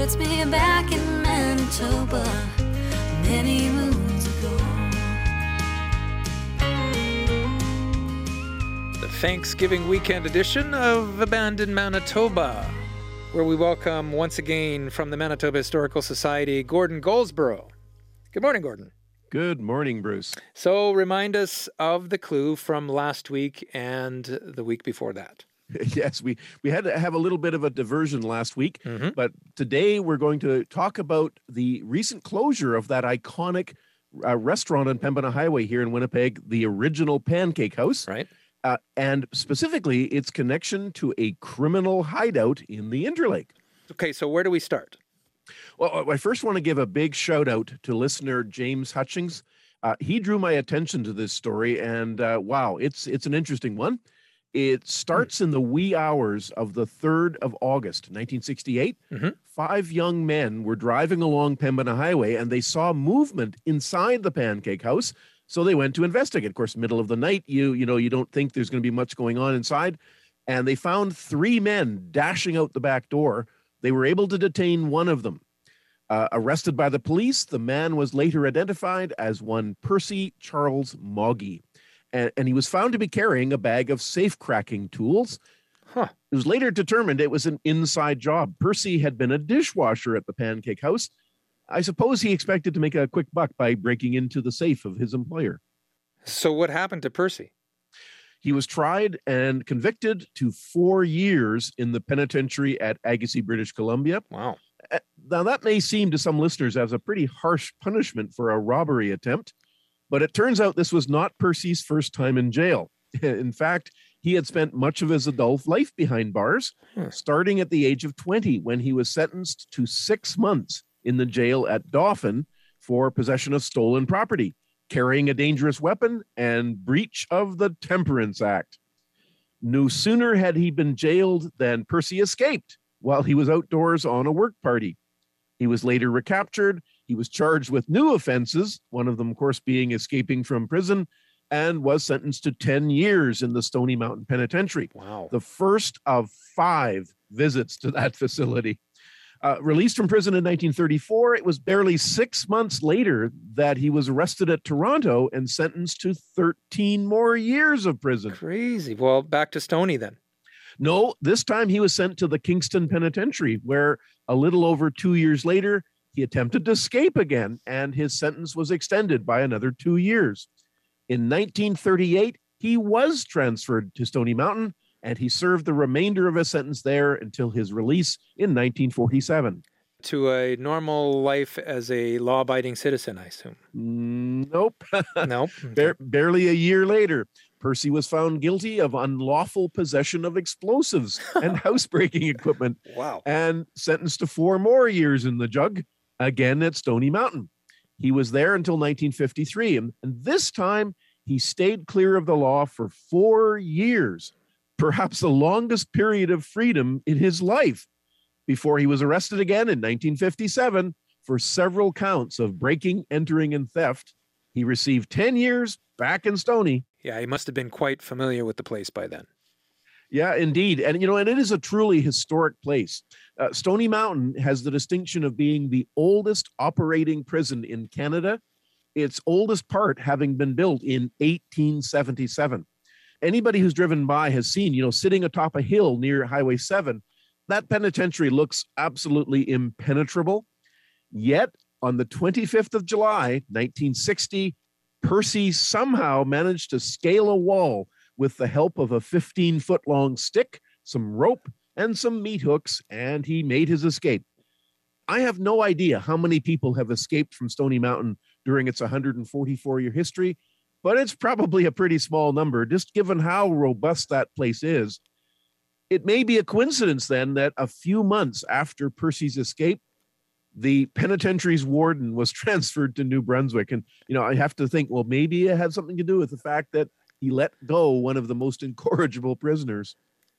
puts me back in Manitoba many moons ago. The Thanksgiving weekend edition of Abandoned Manitoba, where we welcome once again from the Manitoba Historical Society, Gordon Goldsborough. Good morning, Gordon. Good morning, Bruce. So remind us of the clue from last week and the week before that. Yes, we had to have a little bit of a diversion last week, but today we're going to talk about the recent closure of that iconic restaurant on Pembina Highway here in Winnipeg, the original Pancake House. Right. And specifically, its connection to a criminal hideout in the Interlake. Okay, so where do we start? Well, I first want to give a big shout out to listener James Hutchings. He drew my attention to this story, and wow, it's an interesting one. It starts in the wee hours of the 3rd of August, 1968. 5 young men were driving along Pembina Highway, and they saw movement inside the Pancake House, so they went to investigate. Of course, middle of the night, you don't think there's going to be much going on inside, and they found 3 men dashing out the back door. They were able to detain one of them. Arrested by the police, the man was later identified as one Percy Charles Moggy. And he was found to be carrying a bag of safe-cracking tools. It was later determined it was an inside job. Percy had been a dishwasher at the Pancake House. I suppose he expected to make a quick buck by breaking into the safe of his employer. So what happened to Percy? He was tried and convicted to 4 years in the penitentiary at Agassiz, British Columbia. Wow. Now, that may seem to some listeners as a pretty harsh punishment for a robbery attempt, but it turns out this was not Percy's first time in jail. In fact, he had spent much of his adult life behind bars, starting at the age of 20 when he was sentenced to 6 months in the jail at Dauphin for possession of stolen property, carrying a dangerous weapon, and breach of the Temperance Act. No sooner had he been jailed than Percy escaped while he was outdoors on a work party. He was later recaptured. He was charged with new offenses, one of them, of course, being escaping from prison, and was sentenced to 10 years in the Stony Mountain Penitentiary. Wow. The first of 5 visits to that facility. Released from prison in 1934, it was barely 6 months later that he was arrested at Toronto and sentenced to 13 more years of prison. Crazy. Well, back to Stony then. No, this time he was sent to the Kingston Penitentiary, where a little over 2 years later, he attempted to escape again, and his sentence was extended by another 2 years. In 1938, he was transferred to Stony Mountain, and he served the remainder of his sentence there until his release in 1947. To a normal life as a law-abiding citizen, I assume. Nope. Nope. Barely a year later, Percy was found guilty of unlawful possession of explosives and housebreaking equipment. Wow. And sentenced to 4 more years in the jug, again at Stony Mountain. He was there until 1953, and this time he stayed clear of the law for 4 years, perhaps the longest period of freedom in his life, before he was arrested again in 1957 for several counts of breaking, entering, and theft. He received 10 years back in Stony. Yeah, he must have been quite familiar with the place by then. Yeah, indeed. And, and it is a truly historic place. Stony Mountain has the distinction of being the oldest operating prison in Canada, its oldest part having been built in 1877. Anybody who's driven by has seen, sitting atop a hill near Highway 7, that penitentiary looks absolutely impenetrable. Yet, on the 25th of July, 1960, Percy somehow managed to scale a wall with the help of a 15-foot-long stick, some rope, and some meat hooks, and he made his escape. I have no idea how many people have escaped from Stony Mountain during its 144-year history, but it's probably a pretty small number, just given how robust that place is. It may be a coincidence, then, that a few months after Percy's escape, the penitentiary's warden was transferred to New Brunswick. And, I have to think, well, maybe it had something to do with the fact that he let go one of the most incorrigible prisoners.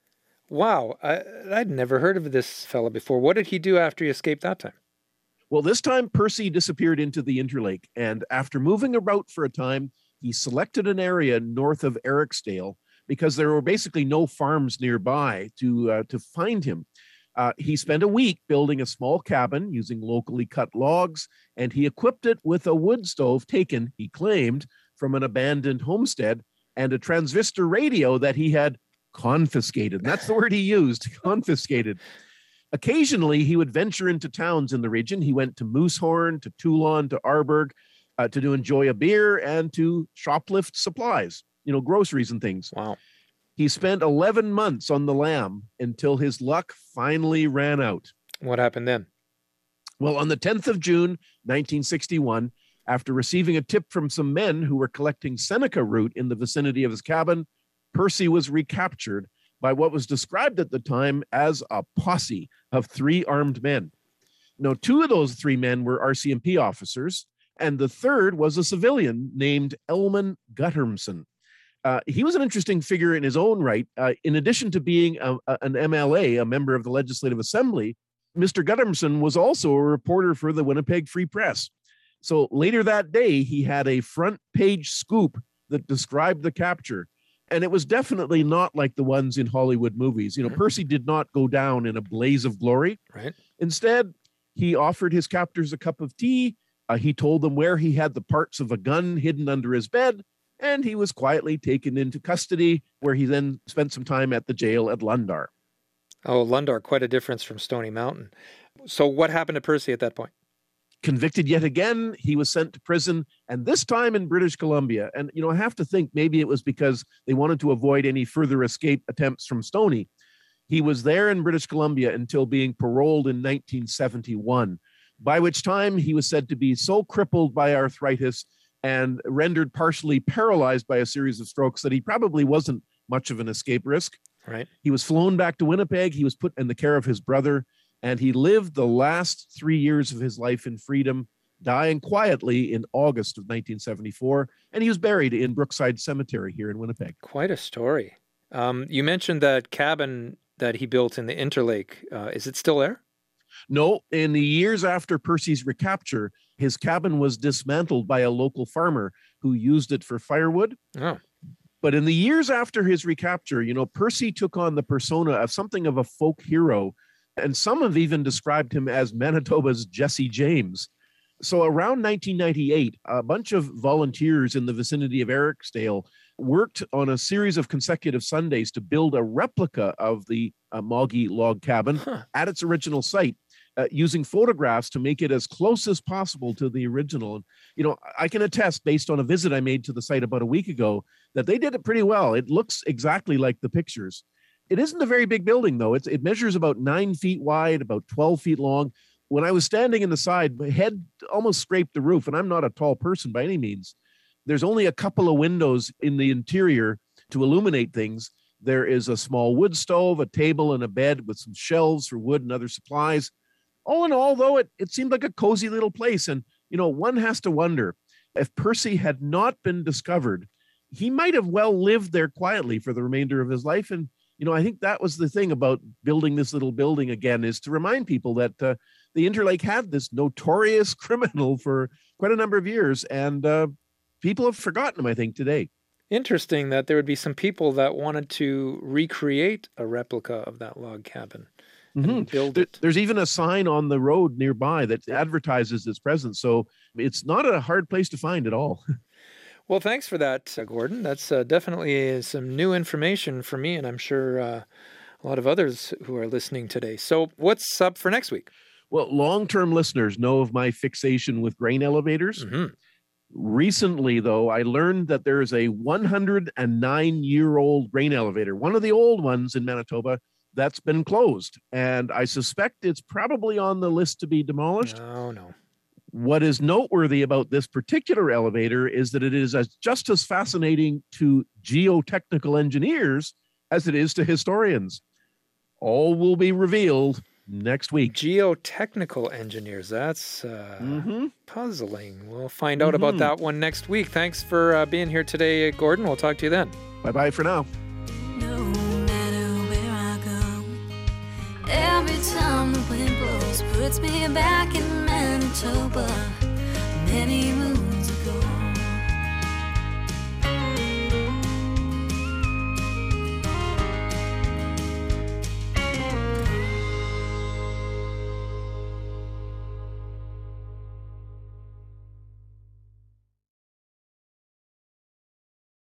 Wow. I'd never heard of this fella before. What did he do after he escaped that time? Well, this time Percy disappeared into the Interlake. And after moving about for a time, he selected an area north of Eriksdale because there were basically no farms nearby to find him. He spent a week building a small cabin using locally cut logs, and he equipped it with a wood stove taken, he claimed, from an abandoned homestead and a transistor radio that he had confiscated. And that's the word he used, confiscated. Occasionally, he would venture into towns in the region. He went to Moosehorn, to Toulon, to Arberg, to enjoy a beer and to shoplift supplies, groceries and things. Wow. He spent 11 months on the lam until his luck finally ran out. What happened then? Well, on the 10th of June, 1961, after receiving a tip from some men who were collecting Seneca root in the vicinity of his cabin, Percy was recaptured by what was described at the time as a posse of 3 armed men. Now, 2 of those 3 men were RCMP officers, and the third was a civilian named Elman Guttermson. He was an interesting figure in his own right. In addition to being an MLA, a member of the Legislative Assembly, Mr. Guttermson was also a reporter for the Winnipeg Free Press. So later that day, he had a front page scoop that described the capture. And it was definitely not like the ones in Hollywood movies. Percy did not go down in a blaze of glory. Right. Instead, he offered his captors a cup of tea. He told them where he had the parts of a gun hidden under his bed. And he was quietly taken into custody, where he then spent some time at the jail at Lundar. Oh, Lundar, quite a difference from Stony Mountain. So what happened to Percy at that point? Convicted yet again, he was sent to prison, and this time in British Columbia. And, I have to think maybe it was because they wanted to avoid any further escape attempts from Stony. He was there in British Columbia until being paroled in 1971, by which time he was said to be so crippled by arthritis and rendered partially paralyzed by a series of strokes that he probably wasn't much of an escape risk. Right. He was flown back to Winnipeg. He was put in the care of his brother, and he lived the last 3 years of his life in freedom, dying quietly in August of 1974. And he was buried in Brookside Cemetery here in Winnipeg. Quite a story. You mentioned that cabin that he built in the Interlake. Is it still there? No, in the years after Percy's recapture, his cabin was dismantled by a local farmer who used it for firewood. Oh. But in the years after his recapture, Percy took on the persona of something of a folk hero, and some have even described him as Manitoba's Jesse James. So around 1998, a bunch of volunteers in the vicinity of Ericsdale worked on a series of consecutive Sundays to build a replica of the Moggy log cabin at its original site, using photographs to make it as close as possible to the original. And, I can attest, based on a visit I made to the site about a week ago, that they did it pretty well. It looks exactly like the pictures. It isn't a very big building, though. It measures about 9 feet wide, about 12 feet long. When I was standing in the side, my head almost scraped the roof, and I'm not a tall person by any means. There's only a couple of windows in the interior to illuminate things. There is a small wood stove, a table, and a bed with some shelves for wood and other supplies. All in all, though, it seemed like a cozy little place. And, one has to wonder, if Percy had not been discovered, he might have well lived there quietly for the remainder of his life. And, I think that was the thing about building this little building again, is to remind people that the Interlake had this notorious criminal for quite a number of years. And people have forgotten him, I think, today. Interesting that there would be some people that wanted to recreate a replica of that log cabin. Build it. There's even a sign on the road nearby that advertises its presence. So it's not a hard place to find at all. Well, thanks for that, Gordon. That's definitely some new information for me, and I'm sure a lot of others who are listening today. So what's up for next week? Well, long-term listeners know of my fixation with grain elevators. Mm-hmm. Recently, though, I learned that there is a 109-year-old grain elevator, one of the old ones in Manitoba, that's been closed. And I suspect it's probably on the list to be demolished. Oh, no. What is noteworthy about this particular elevator is that it is just as fascinating to geotechnical engineers as it is to historians. All will be revealed next week. Geotechnical engineers, that's puzzling. We'll find out about that one next week. Thanks for being here today, Gordon. We'll talk to you then. Bye-bye for now. No matter where I go, every time the wind blows puts me back in Manitoba. Many moons